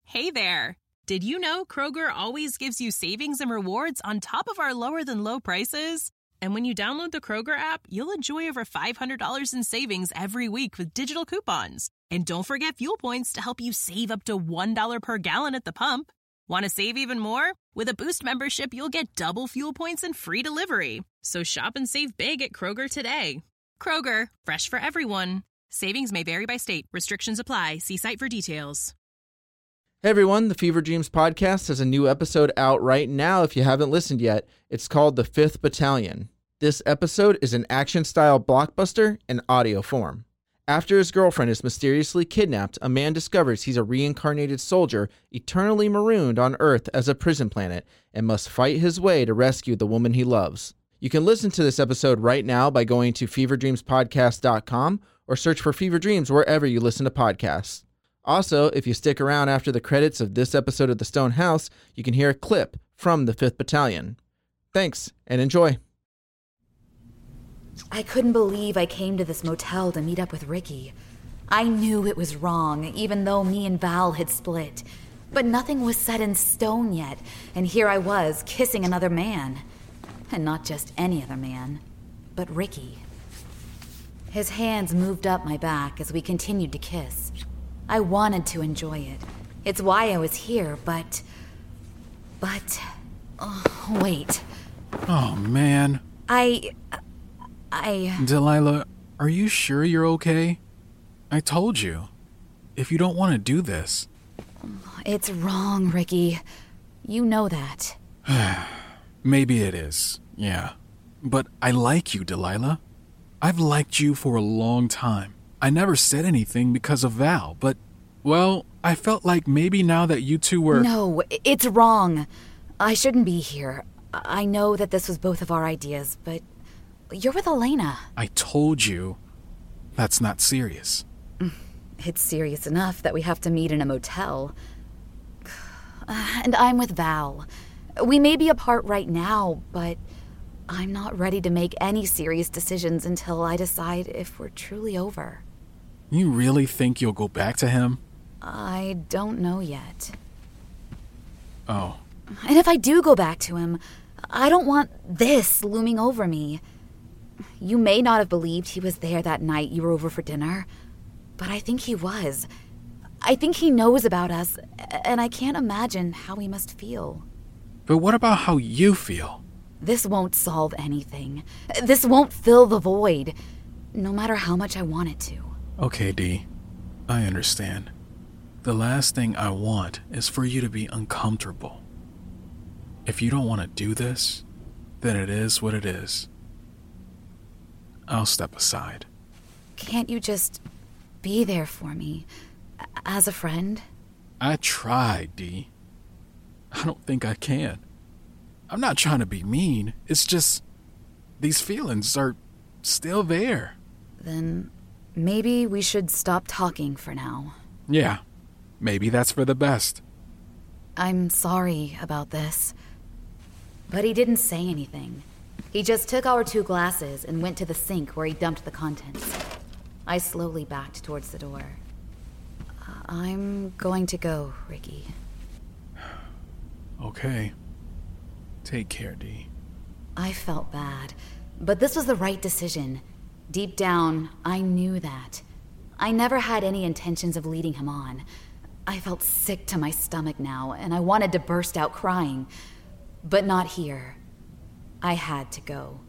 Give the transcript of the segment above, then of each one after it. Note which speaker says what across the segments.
Speaker 1: Hey there! Did you know Kroger always gives you savings and rewards on top of our lower-than-low prices? And when you download the Kroger app, you'll enjoy over $500 in savings every week with digital coupons. And don't forget fuel points to help you save up to $1 per gallon at the pump. Want to save even more? With a Boost membership, you'll get double fuel points and free delivery. So shop and save big at Kroger today. Kroger, fresh for everyone. Savings may vary by state. Restrictions apply. See site for details.
Speaker 2: Hey everyone, the Fever Dreams podcast has a new episode out right now if you haven't listened yet. It's called The 5th Battalion. This episode is an action-style blockbuster in audio form. After his girlfriend is mysteriously kidnapped, a man discovers he's a reincarnated soldier eternally marooned on Earth as a prison planet and must fight his way to rescue the woman he loves. You can listen to this episode right now by going to feverdreamspodcast.com or search for Fever Dreams wherever you listen to podcasts. Also, if you stick around after the credits of this episode of The Stone House, you can hear a clip from the 5th Battalion. Thanks, and enjoy.
Speaker 3: I couldn't believe I came to this motel to meet up with Ricky. I knew it was wrong, even though me and Val had split. But nothing was set in stone yet, and here I was, kissing another man. And not just any other man, but Ricky. His hands moved up my back as we continued to kiss. I wanted to enjoy it. It's why I was here, but... wait.
Speaker 4: Oh, man. Delilah, are you sure you're okay? I told you. If you don't want to do this...
Speaker 3: It's wrong, Ricky. You know that.
Speaker 4: Maybe it is, yeah. But I like you, Delilah. I've liked you for a long time. I never said anything because of Val, but, well, I felt like maybe now that you two were...
Speaker 3: No, it's wrong. I shouldn't be here. I know that this was both of our ideas, but you're with Elena.
Speaker 4: I told you that's not serious.
Speaker 3: It's serious enough that we have to meet in a motel. And I'm with Val. We may be apart right now, but I'm not ready to make any serious decisions until I decide if we're truly over.
Speaker 4: You really think you'll go back to him?
Speaker 3: I don't know yet.
Speaker 4: Oh.
Speaker 3: And if I do go back to him, I don't want this looming over me. You may not have believed he was there that night you were over for dinner, but I think he was. I think he knows about us, and I can't imagine how he must feel.
Speaker 4: But what about how you feel?
Speaker 3: This won't solve anything. This won't fill the void, no matter how much I want it to.
Speaker 4: Okay, Dee. I understand. The last thing I want is for you to be uncomfortable. If you don't want to do this, then it is what it is. I'll step aside.
Speaker 3: Can't you just be there for me, as a friend?
Speaker 4: I tried, Dee. I don't think I can. I'm not trying to be mean. It's just, these feelings are still there.
Speaker 3: Then maybe we should stop talking for now.
Speaker 4: Yeah, maybe that's for the best.
Speaker 3: I'm sorry about this. But he didn't say anything. He just took our 2 glasses and went to the sink where he dumped the contents. I slowly backed towards the door. I'm going to go, Ricky.
Speaker 4: Okay. Take care, Dee.
Speaker 3: I felt bad, but this was the right decision. Deep down, I knew that. I never had any intentions of leading him on. I felt sick to my stomach now, and I wanted to burst out crying. But not here. I had to go.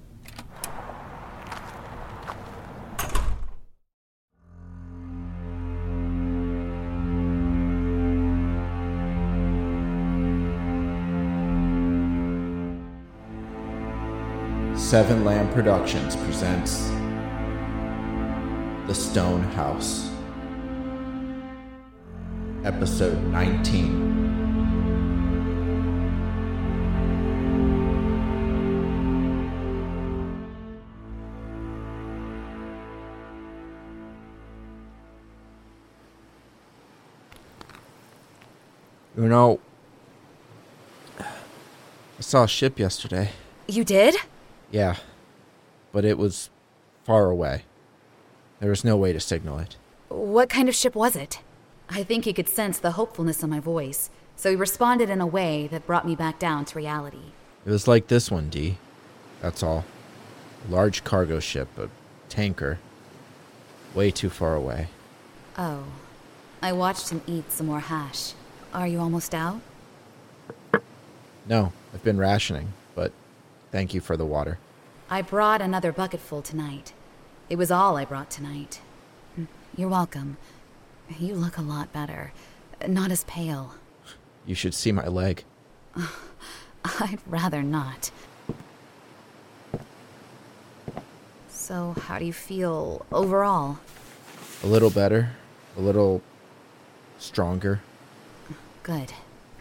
Speaker 2: Seven Lamb Productions presents The Stone House, Episode 19. You know, I saw a ship yesterday.
Speaker 3: You did?
Speaker 2: Yeah, but it was far away. There was no way to signal it.
Speaker 3: What kind of ship was it? I think he could sense the hopefulness in my voice, so he responded in a way that brought me back down to reality.
Speaker 2: It was like this one, Dee. That's all. A large cargo ship, a tanker. Way too far away.
Speaker 3: Oh. I watched him eat some more hash. Are you almost out?
Speaker 2: No, I've been rationing, but thank you for the water.
Speaker 3: I brought another bucketful tonight. It was all I brought tonight. You're welcome. You look a lot better. Not as pale.
Speaker 2: You should see my leg.
Speaker 3: I'd rather not. So, how do you feel overall?
Speaker 2: A little better. A little stronger.
Speaker 3: Good.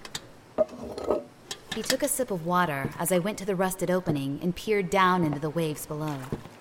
Speaker 3: He took a sip of water as I went to the rusted opening and peered down into the waves below.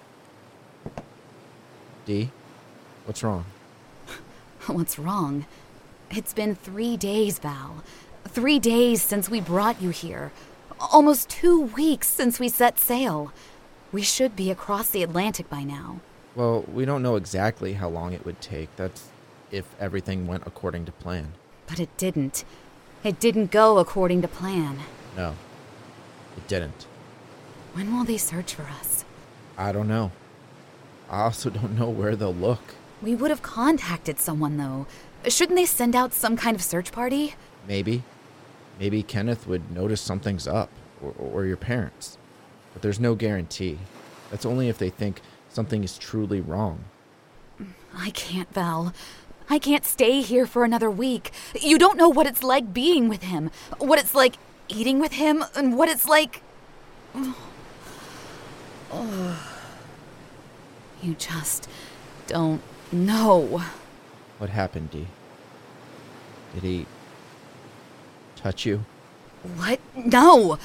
Speaker 2: Dee, what's wrong?
Speaker 3: What's wrong? It's been 3 days, Val. 3 days since we brought you here. Almost 2 weeks since we set sail. We should be across the Atlantic by now.
Speaker 2: Well, we don't know exactly how long it would take. That's if everything went according to plan.
Speaker 3: But it didn't. It didn't go according to plan.
Speaker 2: No, it didn't.
Speaker 3: When will they search for us?
Speaker 2: I don't know. I also don't know where they'll look.
Speaker 3: We would have contacted someone, though. Shouldn't they send out some kind of search party?
Speaker 2: Maybe. Maybe Kenneth would notice something's up, or your parents. But there's no guarantee. That's only if they think something is truly wrong.
Speaker 3: I can't, Val. I can't stay here for another week. You don't know what it's like being with him, what it's like eating with him, and what it's like... You just don't know.
Speaker 2: What happened, Dee? Did he touch you?
Speaker 3: What? No!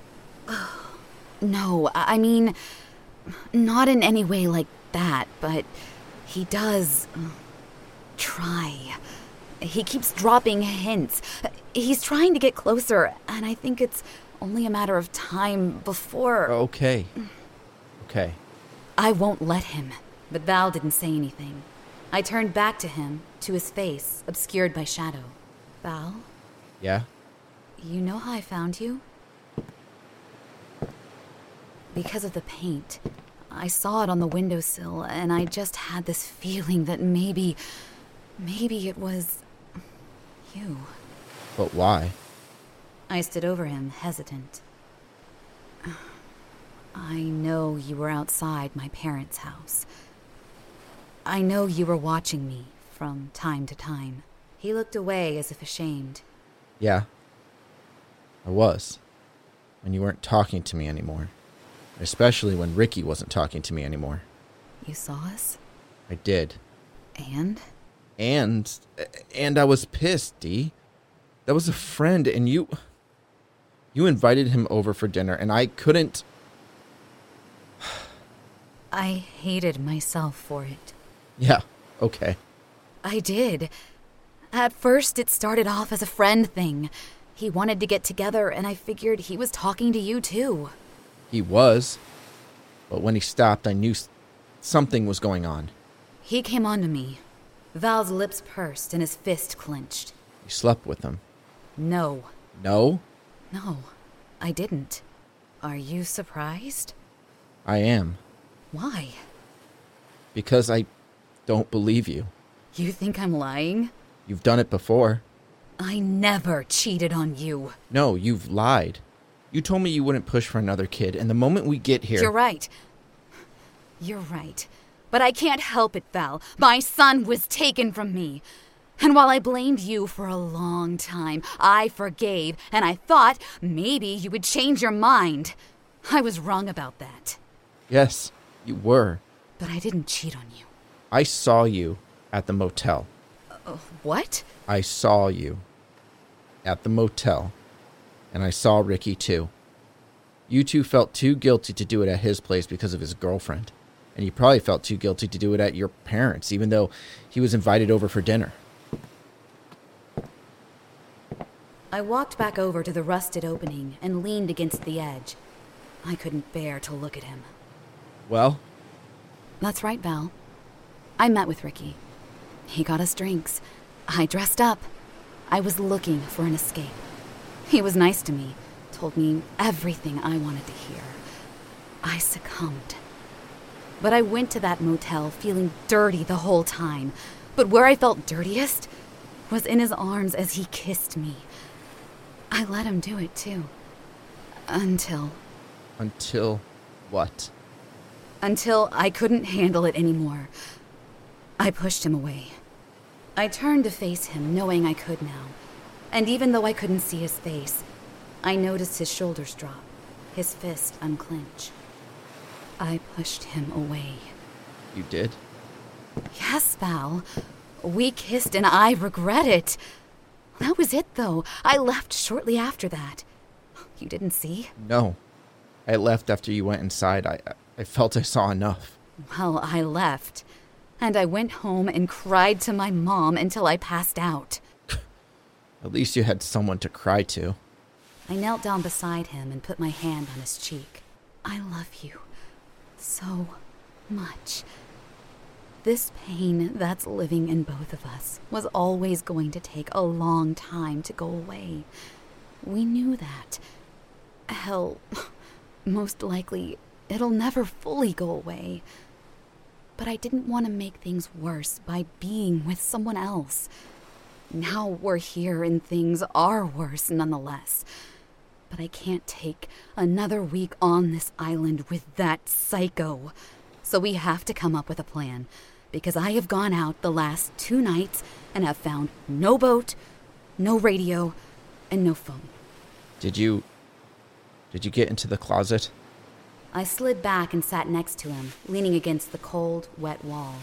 Speaker 3: No, I mean, not in any way like that, but he does try. He keeps dropping hints. He's trying to get closer, and I think it's only a matter of time before...
Speaker 2: Okay.
Speaker 3: I won't let him, but Val didn't say anything. I turned back to him, to his face, obscured by shadow. Val?
Speaker 2: Yeah?
Speaker 3: You know how I found you? Because of the paint. I saw it on the windowsill, and I just had this feeling that maybe it was... you.
Speaker 2: But why?
Speaker 3: I stood over him, hesitant. I know you were outside my parents' house. I know you were watching me from time to time. He looked away as if ashamed.
Speaker 2: Yeah. I was. When you weren't talking to me anymore. Especially when Ricky wasn't talking to me anymore.
Speaker 3: You saw us?
Speaker 2: I did.
Speaker 3: And?
Speaker 2: And I was pissed, Dee. That was a friend, and you invited him over for dinner, and I couldn't...
Speaker 3: I hated myself for it.
Speaker 2: Yeah, okay.
Speaker 3: I did. At first, it started off as a friend thing. He wanted to get together, and I figured he was talking to you, too.
Speaker 2: He was. But when he stopped, I knew something was going on.
Speaker 3: He came on to me. Val's lips pursed and his fist clenched.
Speaker 2: You slept with him.
Speaker 3: No.
Speaker 2: No?
Speaker 3: No, I didn't. Are you surprised?
Speaker 2: I am.
Speaker 3: Why?
Speaker 2: Because I don't believe you.
Speaker 3: You think I'm lying?
Speaker 2: You've done it before.
Speaker 3: I never cheated on you.
Speaker 2: No, you've lied. You told me you wouldn't push for another kid, and the moment we get here...
Speaker 3: You're right. You're right. But I can't help it, Val. My son was taken from me. And while I blamed you for a long time, I forgave, and I thought maybe you would change your mind. I was wrong about that.
Speaker 2: Yes, you were.
Speaker 3: But I didn't cheat on you.
Speaker 2: I saw you at the motel.
Speaker 3: What?
Speaker 2: I saw you at the motel. And I saw Ricky too. You two felt too guilty to do it at his place because of his girlfriend. And you probably felt too guilty to do it at your parents', even though he was invited over for dinner.
Speaker 3: I walked back over to the rusted opening and leaned against the edge. I couldn't bear to look at him.
Speaker 2: Well?
Speaker 3: That's right, Val. I met with Ricky. He got us drinks. I dressed up. I was looking for an escape. He was nice to me, told me everything I wanted to hear. I succumbed. But I went to that motel feeling dirty the whole time. But where I felt dirtiest was in his arms as he kissed me. I let him do it too. Until
Speaker 2: what?
Speaker 3: Until I couldn't handle it anymore. I pushed him away. I turned to face him, knowing I could now. And even though I couldn't see his face, I noticed his shoulders drop, his fist unclench. I pushed him away.
Speaker 2: You did?
Speaker 3: Yes, Val. We kissed and I regret it. That was it, though. I left shortly after that. You didn't see?
Speaker 2: No. I left after you went inside. I felt I saw enough.
Speaker 3: Well, I left. And I went home and cried to my mom until I passed out.
Speaker 2: At least you had someone to cry to.
Speaker 3: I knelt down beside him and put my hand on his cheek. I love you so much. This pain that's living in both of us was always going to take a long time to go away. We knew that. Hell, most likely it'll never fully go away. But I didn't want to make things worse by being with someone else. Now we're here and things are worse nonetheless. But I can't take another week on this island with that psycho. So we have to come up with a plan, because I have gone out the last 2 nights and have found no boat, no radio, and no phone.
Speaker 2: Did you get into the closet?
Speaker 3: I slid back and sat next to him, leaning against the cold, wet wall.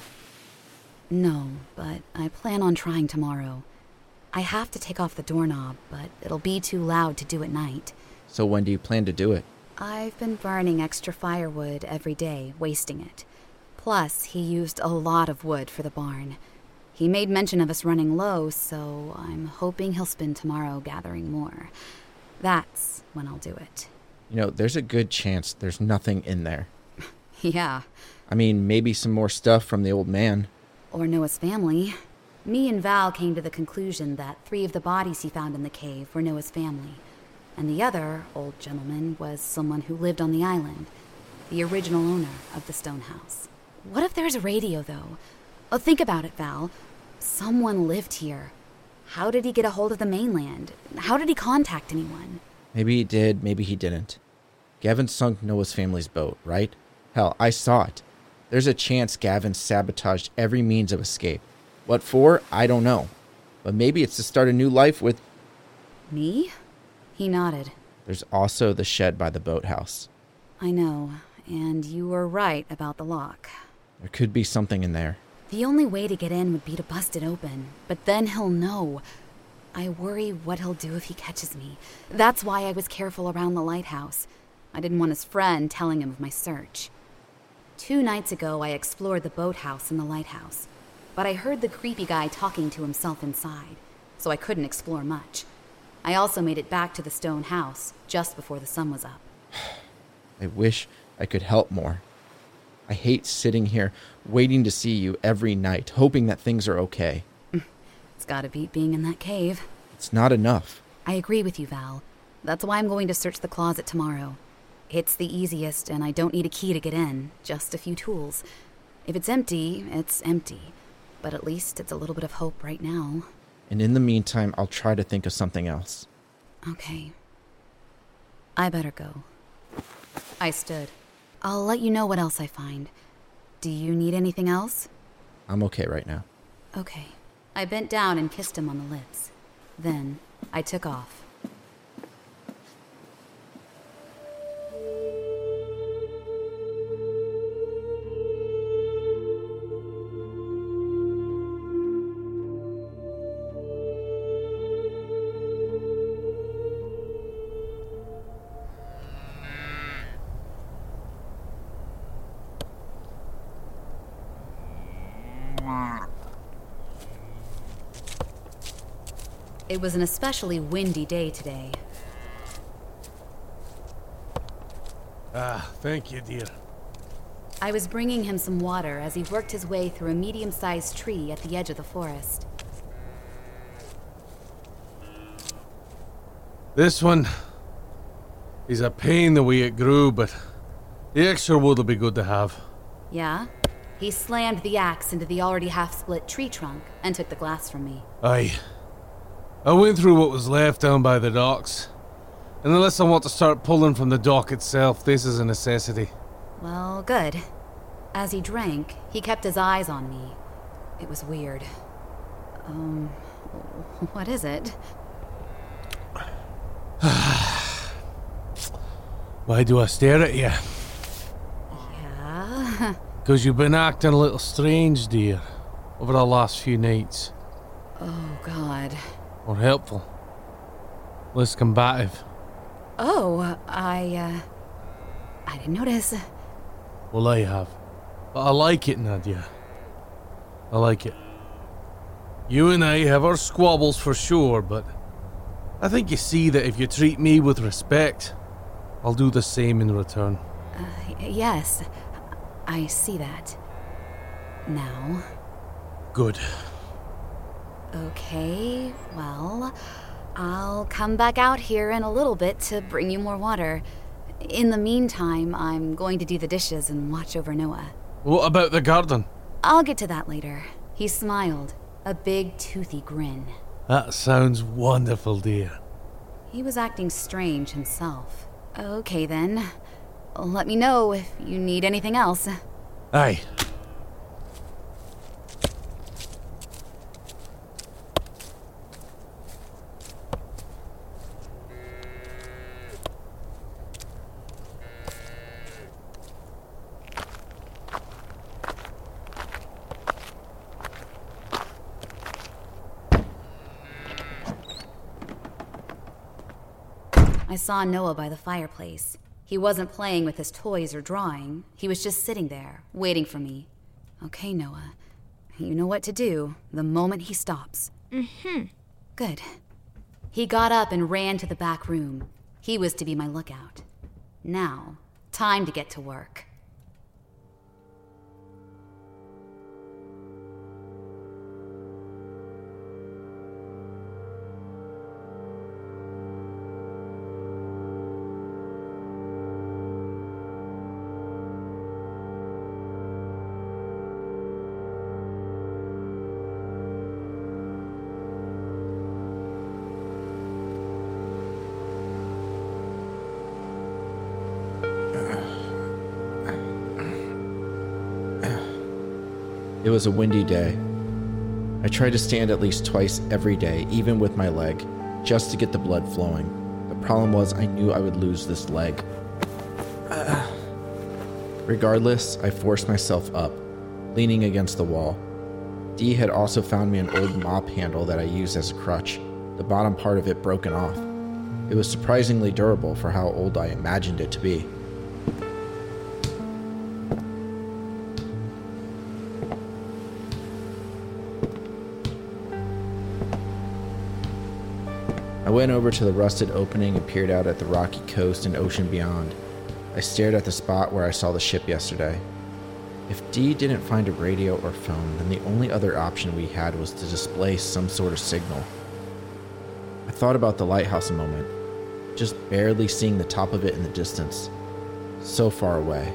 Speaker 3: No, but I plan on trying tomorrow. I have to take off the doorknob, but it'll be too loud to do at night.
Speaker 2: So when do you plan to do it?
Speaker 3: I've been burning extra firewood every day, wasting it. Plus, he used a lot of wood for the barn. He made mention of us running low, so I'm hoping he'll spend tomorrow gathering more. That's when I'll do it.
Speaker 2: You know, there's a good chance there's nothing in there.
Speaker 3: Yeah.
Speaker 2: I mean, maybe some more stuff from the old man.
Speaker 3: Or Noah's family. Me and Val came to the conclusion that 3 of the bodies he found in the cave were Noah's family. And the other old gentleman was someone who lived on the island, the original owner of the stone house. What if there's a radio, though? Oh, think about it, Val. Someone lived here. How did he get a hold of the mainland? How did he contact anyone?
Speaker 2: Maybe he did, maybe he didn't. Gavin sunk Noah's family's boat, right? Hell, I saw it. There's a chance Gavin sabotaged every means of escape. What for? I don't know. But maybe it's to start a new life with...
Speaker 3: Me? He nodded.
Speaker 2: There's also the shed by the boathouse.
Speaker 3: I know, and you were right about the lock.
Speaker 2: There could be something in there.
Speaker 3: The only way to get in would be to bust it open, but then he'll know. I worry what he'll do if he catches me. That's why I was careful around the lighthouse. I didn't want his friend telling him of my search. 2 nights ago, I explored the boathouse and the lighthouse, but I heard the creepy guy talking to himself inside, so I couldn't explore much. I also made it back to the stone house just before the sun was up.
Speaker 2: I wish I could help more. I hate sitting here waiting to see you every night, hoping that things are okay.
Speaker 3: It's gotta beat being in that cave.
Speaker 2: It's not enough.
Speaker 3: I agree with you, Val. That's why I'm going to search the closet tomorrow. It's the easiest, and I don't need a key to get in, just a few tools. If it's empty, it's empty. But at least it's a little bit of hope right now.
Speaker 2: And in the meantime, I'll try to think of something else.
Speaker 3: Okay. I better go. I stood. I'll let you know what else I find. Do you need anything else?
Speaker 2: I'm okay right now.
Speaker 3: Okay. I bent down and kissed him on the lips. Then, I took off. It was an especially windy day today.
Speaker 5: Thank you, dear.
Speaker 3: I was bringing him some water as he worked his way through a medium-sized tree at the edge of the forest.
Speaker 5: This one is a pain the way it grew, but the extra wood will be good to have.
Speaker 3: Yeah? He slammed the axe into the already half-split tree trunk and took the glass from me.
Speaker 5: Aye. I went through what was left down by the docks. And unless I want to start pulling from the dock itself, this is a necessity.
Speaker 3: Well, good. As he drank, he kept his eyes on me. It was weird. What is it?
Speaker 5: Why do I stare at you?
Speaker 3: Yeah?
Speaker 5: Because you've been acting a little strange, dear, over the last few nights.
Speaker 3: Oh, God.
Speaker 5: Or helpful. Less combative.
Speaker 3: Oh, I didn't notice.
Speaker 5: Well, I have. But I like it, Nadia. I like it. You and I have our squabbles for sure, but I think you see that if you treat me with respect, I'll do the same in return.
Speaker 3: Yes, I see that. Now.
Speaker 5: Good.
Speaker 3: Okay, well, I'll come back out here in a little bit to bring you more water. In the meantime, I'm going to do the dishes and watch over Noah.
Speaker 5: What about the garden?
Speaker 3: I'll get to that later. He smiled, a big toothy grin.
Speaker 5: That sounds wonderful, dear.
Speaker 3: He was acting strange himself. Okay then. Let me know if you need anything else.
Speaker 5: Aye.
Speaker 3: I saw Noah by the fireplace. He wasn't playing with his toys or drawing. He was just sitting there, waiting for me. Okay, Noah. You know what to do the moment he stops.
Speaker 6: Mm-hmm.
Speaker 3: Good. He got up and ran to the back room. He was to be my lookout. Now, time to get to work.
Speaker 2: It was a windy day. I tried to stand at least twice every day, even with my leg, just to get the blood flowing. The problem was I knew I would lose this leg. Regardless, I forced myself up, leaning against the wall. Dee had also found me an old mop handle that I used as a crutch, the bottom part of it broken off. It was surprisingly durable for how old I imagined it to be. I went over to the rusted opening and peered out at the rocky coast and ocean beyond. I stared at the spot where I saw the ship yesterday. If Dee didn't find a radio or phone, then the only other option we had was to display some sort of signal. I thought about the lighthouse a moment, just barely seeing the top of it in the distance. So far away.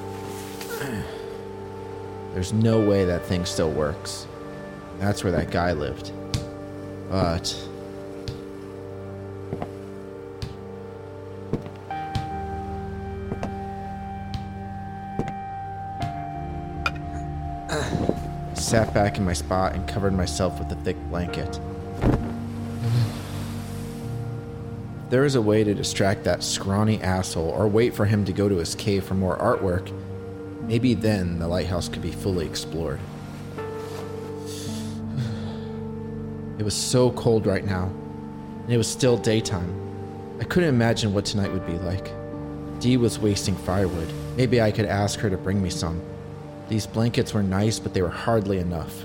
Speaker 2: There's no way that thing still works. That's where that guy lived. But sat back in my spot and covered myself with a thick blanket. If there was a way to distract that scrawny asshole or wait for him to go to his cave for more artwork, maybe then the lighthouse could be fully explored. It was so cold right now, and it was still daytime. I couldn't imagine what tonight would be like. Dee was wasting firewood. Maybe I could ask her to bring me some. These blankets were nice, but they were hardly enough.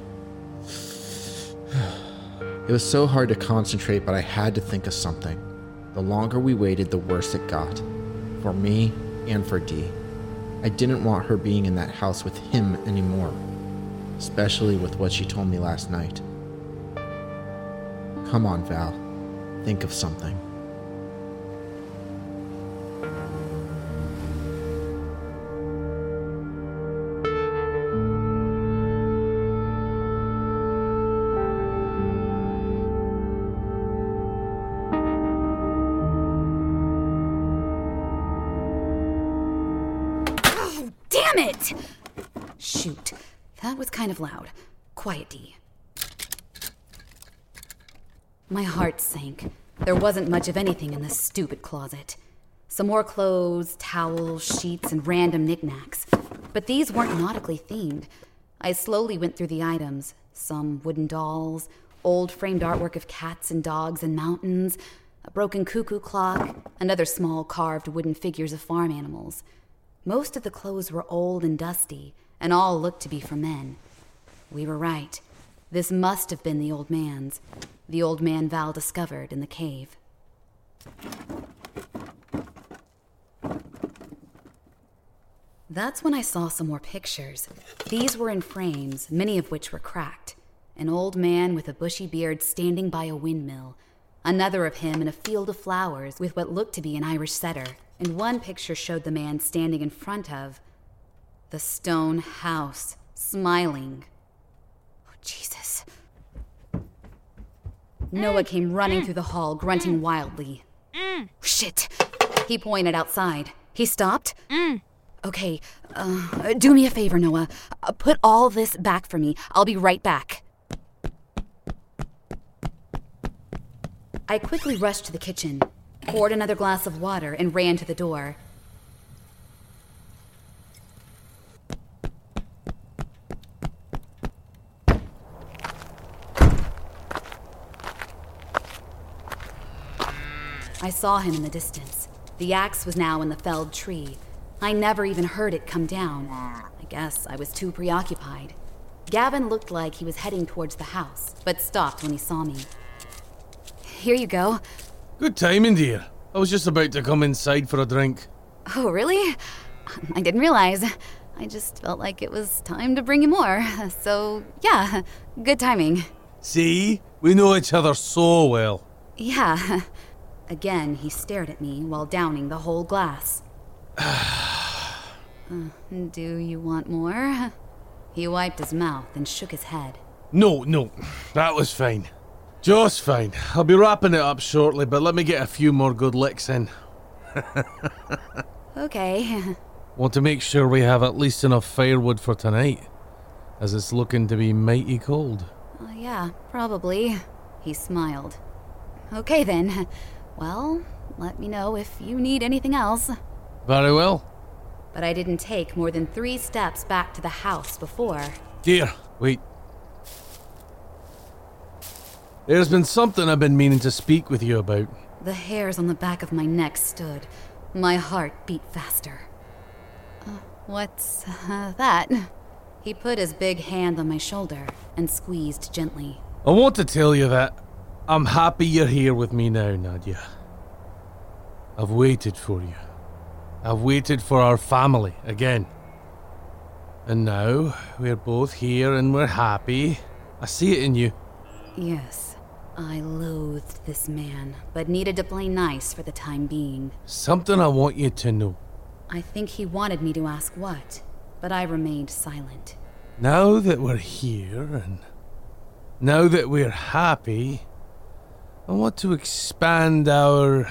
Speaker 2: It was so hard to concentrate, but I had to think of something. The longer we waited, the worse it got. For me and for Dee. I didn't want her being in that house with him anymore. Especially with what she told me last night. Come on, Val. Think of something.
Speaker 3: Damn it! Shoot, that was kind of loud. Quiet, Dee. My heart sank. There wasn't much of anything in this stupid closet. Some more clothes, towels, sheets, and random knickknacks. But these weren't nautically themed. I slowly went through the items. Some wooden dolls, old framed artwork of cats and dogs and mountains, a broken cuckoo clock, and other small carved wooden figures of farm animals. Most of the clothes were old and dusty, and all looked to be for men. We were right. This must have been the old man's. The old man Val discovered in the cave. That's when I saw some more pictures. These were in frames, many of which were cracked. An old man with a bushy beard standing by a windmill. Another of him in a field of flowers with what looked to be an Irish setter. And one picture showed the man standing in front of the stone house, smiling. Oh, Jesus. Noah came running through the hall, grunting wildly. Shit. He pointed outside. He stopped. Okay, do me a favor, Noah. Put all this back for me. I'll be right back. I quickly rushed to the kitchen, poured another glass of water, and ran to the door. I saw him in the distance. The axe was now in the felled tree. I never even heard it come down. I guess I was too preoccupied. Gavin looked like he was heading towards the house, but stopped when he saw me. Here you go.
Speaker 5: Good timing, dear. I was just about to come inside for a drink.
Speaker 3: Oh, really? I didn't realize. I just felt like it was time to bring you more. So, yeah, good timing.
Speaker 5: See? We know each other so well.
Speaker 3: Yeah. Again, he stared at me while downing the whole glass. Do you want more? He wiped his mouth and shook his head.
Speaker 5: No, that was fine. Just fine. I'll be wrapping it up shortly, but let me get a few more good licks in.
Speaker 3: Okay.
Speaker 5: Want to make sure we have at least enough firewood for tonight, as it's looking to be mighty cold.
Speaker 3: Yeah, probably. He smiled. Okay then. Well, let me know if you need anything else.
Speaker 5: Very well.
Speaker 3: But I didn't take more than 3 steps back to the house before.
Speaker 5: Dear, wait. There's been something I've been meaning to speak with you about.
Speaker 3: The hairs on the back of my neck stood. My heart beat faster. What's that? He put his big hand on my shoulder and squeezed gently.
Speaker 5: I want to tell you that I'm happy you're here with me now, Nadia. I've waited for you. I've waited for our family again. And now we're both here and we're happy. I see it in you.
Speaker 3: Yes, I loathed this man, but needed to play nice for the time being.
Speaker 5: Something I want you to know.
Speaker 3: I think he wanted me to ask what, but I remained silent.
Speaker 5: Now that we're here and now that we're happy, I want to expand our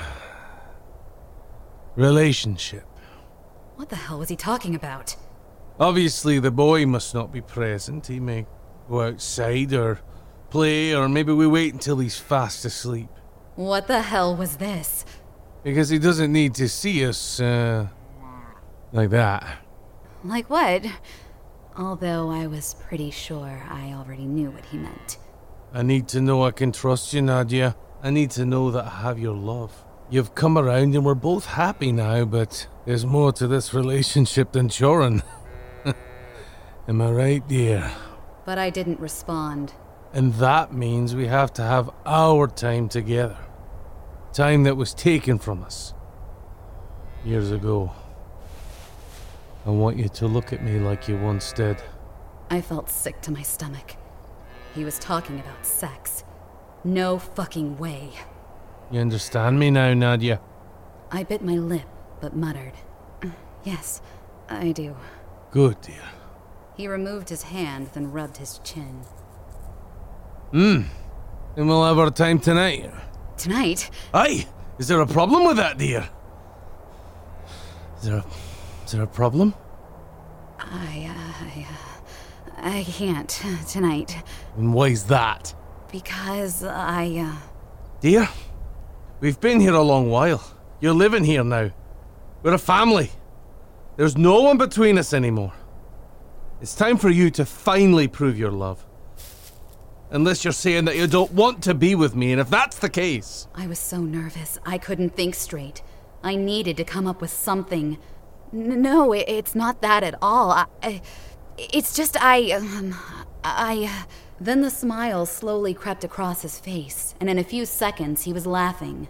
Speaker 5: relationship.
Speaker 3: What the hell was he talking about?
Speaker 5: Obviously, the boy must not be present. He may go outside or play, or maybe we wait until he's fast asleep.
Speaker 3: What the hell was this?
Speaker 5: Because he doesn't need to see us, like that.
Speaker 3: Like what? Although I was pretty sure I already knew what he meant.
Speaker 5: I need to know I can trust you, Nadia. I need to know that I have your love. You've come around and we're both happy now, but there's more to this relationship than Choran. Am I right, dear?
Speaker 3: But I didn't respond.
Speaker 5: And that means we have to have our time together. Time that was taken from us years ago. I want you to look at me like you once did.
Speaker 3: I felt sick to my stomach. He was talking about sex. No fucking way.
Speaker 5: You understand me now, Nadia?
Speaker 3: I bit my lip, but muttered. Yes, I do.
Speaker 5: Good, dear.
Speaker 3: He removed his hand, then rubbed his chin.
Speaker 5: And we'll have our time tonight.
Speaker 3: Tonight?
Speaker 5: Aye! Is there a problem with that, dear? Is there a problem?
Speaker 3: I can't tonight.
Speaker 5: And why's that?
Speaker 3: Because
Speaker 5: Dear, we've been here a long while. You're living here now. We're a family. There's no one between us anymore. It's time for you to finally prove your love. Unless you're saying that you don't want to be with me, and if that's the case...
Speaker 3: I was so nervous, I couldn't think straight. I needed to come up with something. No, it's not that at all. It's just Then the smile slowly crept across his face, and in a few seconds he was laughing.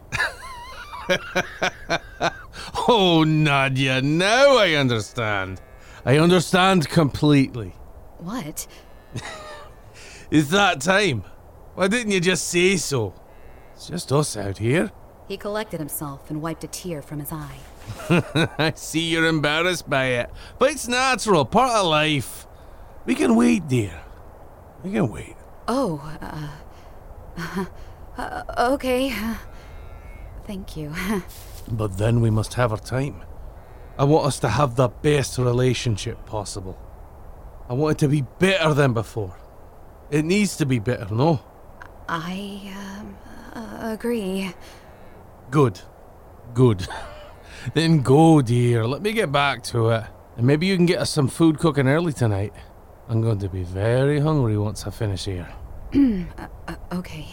Speaker 5: Oh, Nadia, now I understand. I understand completely.
Speaker 3: What?
Speaker 5: It's that time. Why didn't you just say so? It's just us out here.
Speaker 3: He collected himself and wiped a tear from his eye.
Speaker 5: I see you're embarrassed by it, but it's natural, part of life. We can wait, dear. We can wait.
Speaker 3: Oh, okay. Thank you.
Speaker 5: But then we must have our time. I want us to have the best relationship possible. I want it to be better than before. It needs to be better, no?
Speaker 3: I, agree.
Speaker 5: Good. Then go, dear. Let me get back to it. And maybe you can get us some food cooking early tonight. I'm going to be very hungry once I finish here.
Speaker 3: Okay.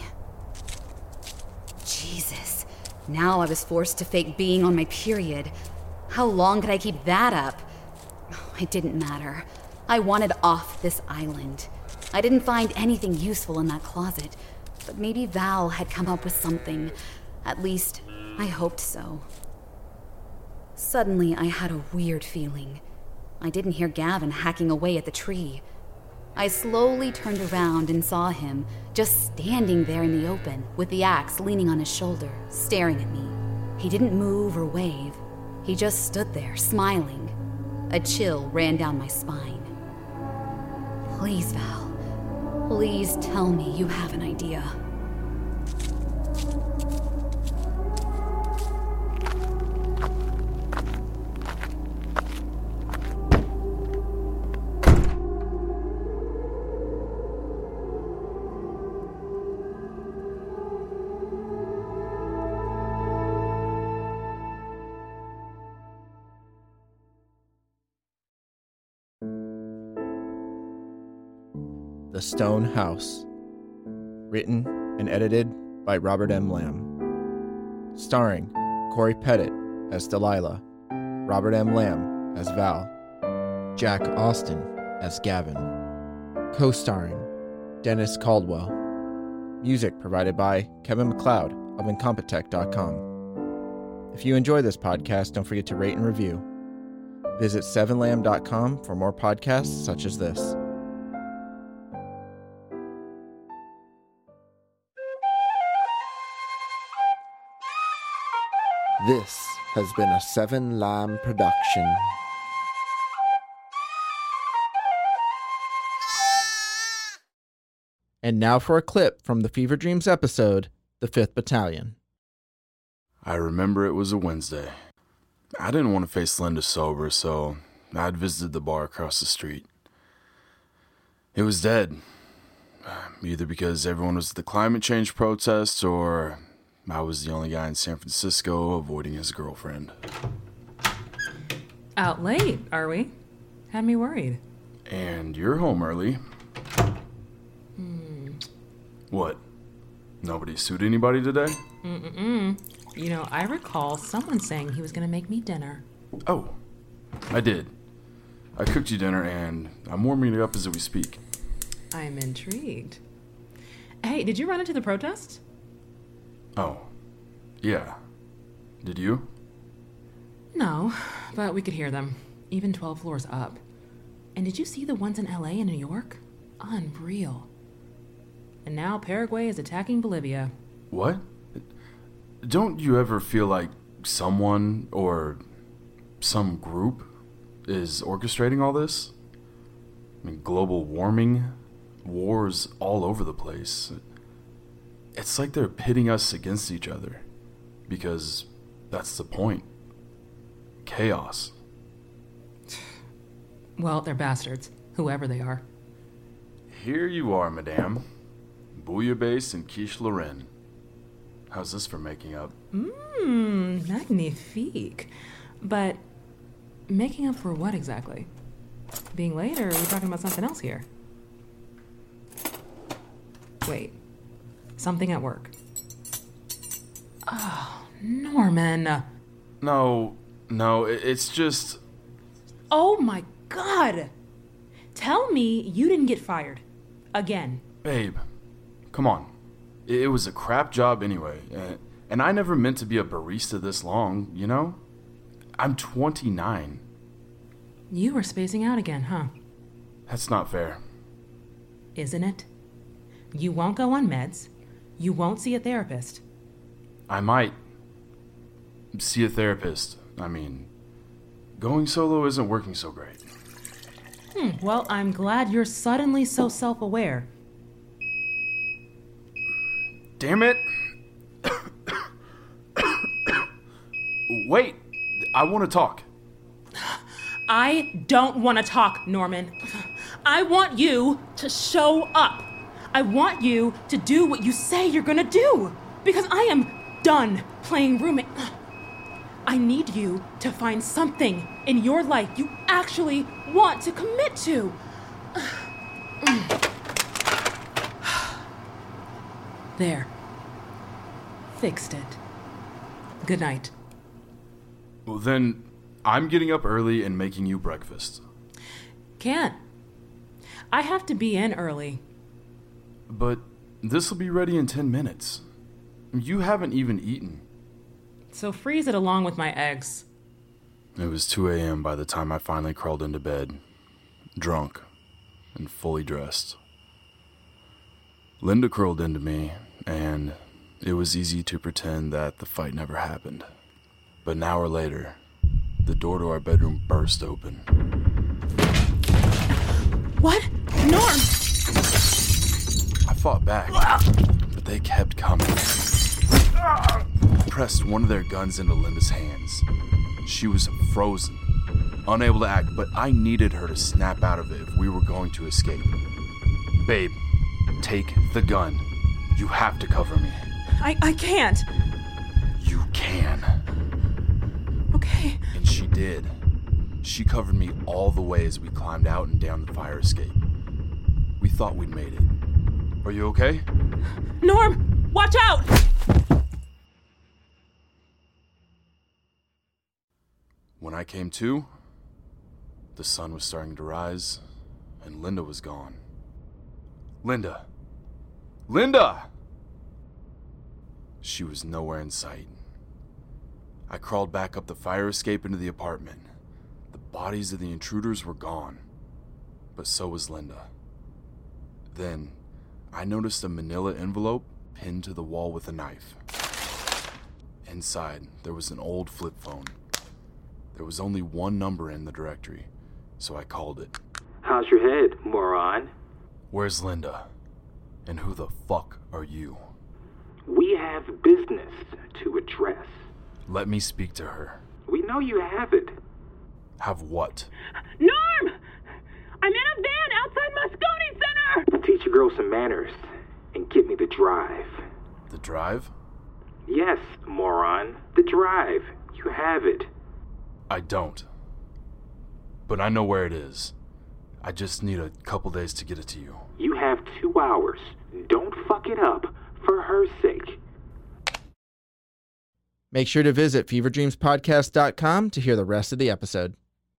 Speaker 3: Jesus. Now I was forced to fake being on my period. How long could I keep that up? It didn't matter. I wanted off this island. I didn't find anything useful in that closet, but maybe Val had come up with something. At least, I hoped so. Suddenly, I had a weird feeling. I didn't hear Gavin hacking away at the tree. I slowly turned around and saw him just standing there in the open, with the axe leaning on his shoulder, staring at me. He didn't move or wave. He just stood there, smiling. A chill ran down my spine. Please, Val. Please tell me you have an idea.
Speaker 2: The Stone House. Written and edited by Robert M. Lamb. Starring Corey Pettit as Delilah, Robert M. Lamb as Val, Jack Austin as Gavin. Co-starring Dennis Caldwell. Music provided by Kevin MacLeod of Incompetech.com. If you enjoy this podcast, don't forget to rate and review. Visit 7lamb.com for more podcasts such as this. This has been a 7 Lamb production. And now for a clip from the Fever Dreams episode, The 5th Battalion.
Speaker 6: I remember it was a Wednesday. I didn't want to face Linda sober, so I'd visited the bar across the street. It was dead. Either because everyone was at the climate change protests, or I was the only guy in San Francisco avoiding his girlfriend.
Speaker 7: Out late, are we? Had me worried.
Speaker 6: And you're home early. What? Nobody sued anybody today?
Speaker 7: You know, I recall someone saying he was going to make me dinner.
Speaker 6: Oh, I did. I cooked you dinner, and I'm warming it up as we speak.
Speaker 7: I'm intrigued. Hey, did you run into the protest?
Speaker 6: Oh, yeah. Did you?
Speaker 7: No, but we could hear them, even 12 floors up. And did you see the ones in LA and New York? Unreal. And now Paraguay is attacking Bolivia.
Speaker 6: What? Don't you ever feel like someone or some group is orchestrating all this? I mean, global warming, wars all over the place. It's like they're pitting us against each other, because that's the point. Chaos.
Speaker 7: Well, they're bastards, whoever they are.
Speaker 6: Here you are, madame. Bouillabaisse and quiche Lorraine. How's this for making up?
Speaker 7: Magnifique. But making up for what exactly? Being late, or are we talking about something else here? Wait. Something at work. Oh, Norman.
Speaker 6: No, it's just...
Speaker 7: Oh my God! Tell me you didn't get fired. Again.
Speaker 6: Babe, come on. It was a crap job anyway, and I never meant to be a barista this long, you know? I'm 29.
Speaker 7: You were spacing out again, huh?
Speaker 6: That's not fair.
Speaker 7: Isn't it? You won't go on meds. You won't see a therapist.
Speaker 6: I might see a therapist. I mean, going solo isn't working so great.
Speaker 7: Well, I'm glad you're suddenly so self-aware.
Speaker 6: Damn it! Wait, I want to talk.
Speaker 7: I don't want to talk, Norman. I want you to show up. I want you to do what you say you're gonna do. Because I am done playing roommate. I need you to find something in your life you actually want to commit to. There. Fixed it. Good night.
Speaker 6: Well, then, I'm getting up early and making you breakfast.
Speaker 7: Can't. I have to be in early.
Speaker 6: But this'll be ready in 10 minutes. You haven't even eaten.
Speaker 7: So freeze it along with my eggs.
Speaker 6: It was 2 a.m. by the time I finally crawled into bed, drunk and fully dressed. Linda curled into me, and it was easy to pretend that the fight never happened. But an hour later, the door to our bedroom burst open.
Speaker 7: What? Norm!
Speaker 6: I fought back, but they kept coming. Pressed one of their guns into Linda's hands. She was frozen, unable to act, but I needed her to snap out of it if we were going to escape. Babe, take the gun. You have to cover me.
Speaker 7: I can't.
Speaker 6: You can.
Speaker 7: Okay.
Speaker 6: And she did. She covered me all the way as we climbed out and down the fire escape. We thought we'd made it. Are you okay?
Speaker 7: Norm, watch out!
Speaker 6: When I came to, the sun was starting to rise, and Linda was gone. Linda! Linda! She was nowhere in sight. I crawled back up the fire escape into the apartment. The bodies of the intruders were gone, but so was Linda. Then, I noticed a manila envelope pinned to the wall with a knife. Inside, there was an old flip phone. There was only one number in the directory, so I called it.
Speaker 8: How's your head, moron?
Speaker 6: Where's Linda? And who the fuck are you?
Speaker 8: We have business to address.
Speaker 6: Let me speak to her.
Speaker 8: We know you have it.
Speaker 6: Have what?
Speaker 7: Norm! I'm in a van outside Moscone Center!
Speaker 8: Teach a girl some manners and get me the drive.
Speaker 6: The drive?
Speaker 8: Yes, moron. The drive. You have it.
Speaker 6: I don't. But I know where it is. I just need a couple days to get it to you.
Speaker 8: You have 2 hours. Don't fuck it up for her sake.
Speaker 2: Make sure to visit feverdreamspodcast.com to hear the rest of the episode.